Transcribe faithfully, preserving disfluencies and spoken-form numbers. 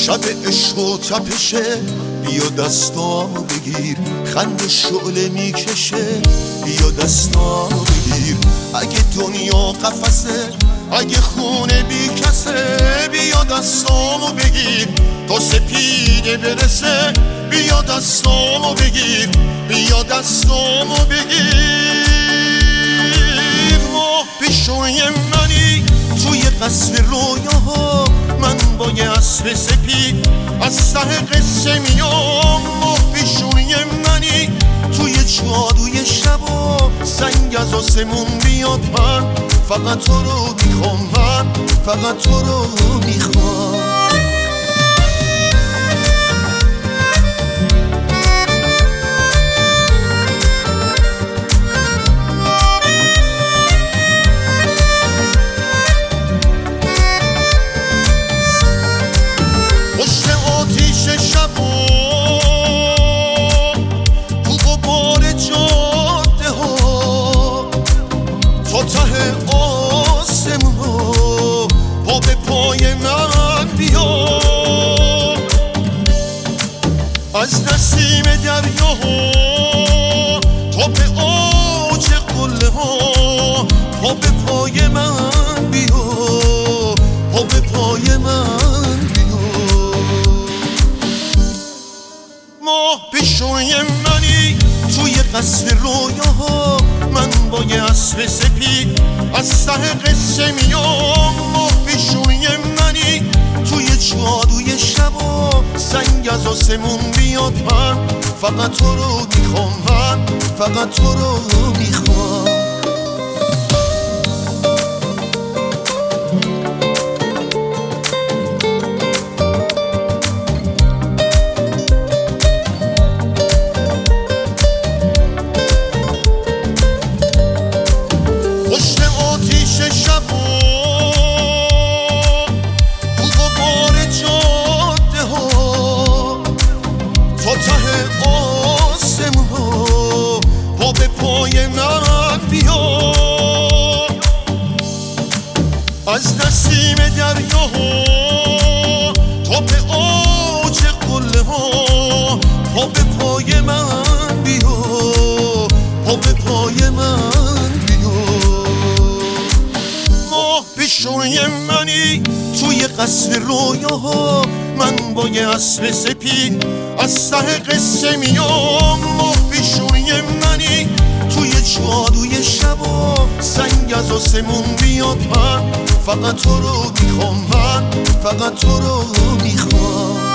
شب عشق و تپشه، بیا دستامو بگیر، خند شعله میکشه، بیا دستامو بگیر. اگه دنیا قفسه، اگه خونه بی کسه، بیا دستامو بگیر تا سپیده برسه، بیا دستامو بگیر، بیا دستامو بگیر. ماه پیشوی منی توی قصر رویاها، من با یه اسب سپید از ته قصه میام. ماه پیشوی منی توی جادوی شبا، سنگ از آسمون بیاد، من فقط تو رو میخوام، من فقط تو رو میخوام. از نسیم دریاها تا به اوج قله ها، پا به پای من بیا، پا به پای من بیا. ماه پیشوی منی توی قصر رویاها، من با یه اسب سپید از ته قصه میام. ماه پیشوی منی توی جادوی شبا، سنگ از آسمون بیاد، من فقط تو رو میخوام، من فقط تو رو میخوام. پشت آتیش شبا از نسیم دریاها تا به اوج قله ها، پا به پای من بیا، پا به پای من بیا. ماه پیشوی منی توی قصر رویاها، من با یه اسب سپید از ته قصه میام. ماه پیشوی منی توی جادوی شبا، سنگ از آسمون بیاد، من فقط تو رو میخوام، من فقط تو رو میخوام.